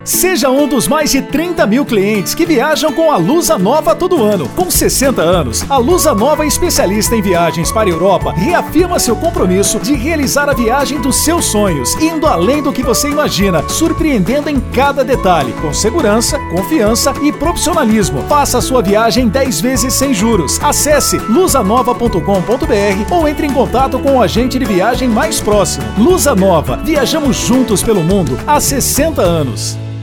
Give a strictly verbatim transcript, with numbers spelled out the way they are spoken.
Seja um dos mais de trinta mil clientes que viajam com a Lusa Nova todo ano. Com sessenta anos, a Lusa Nova é especialista em viagens para a Europa, reafirma seu compromisso de realizar a viagem dos seus sonhos, indo além do que você imagina, surpreendendo em cada detalhe, com segurança, confiança e profissionalismo. Faça a sua viagem dez vezes sem juros. Acesse lusa nova ponto com ponto b r ou entre em contato com o agente de viagem mais próximo. Lusa Nova, viajamos juntos pelo mundo há sessenta anos.